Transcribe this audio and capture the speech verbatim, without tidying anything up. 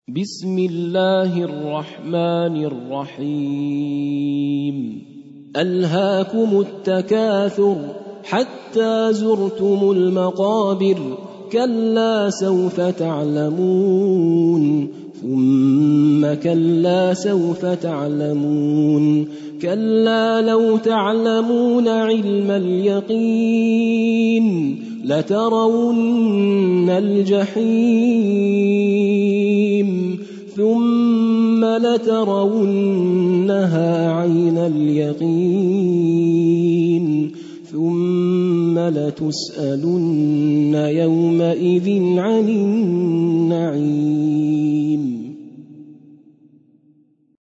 بسم الله الرحمن الرحيم ألهاكم التكاثر حتى زرتم المقابر كلا سوف تعلمون ثم كلا سوف تعلمون كلا لو تعلمون علم اليقين لترون الجحيم ثم لترونها عين اليقين ثم لتسألن يومئذ عن النعيم.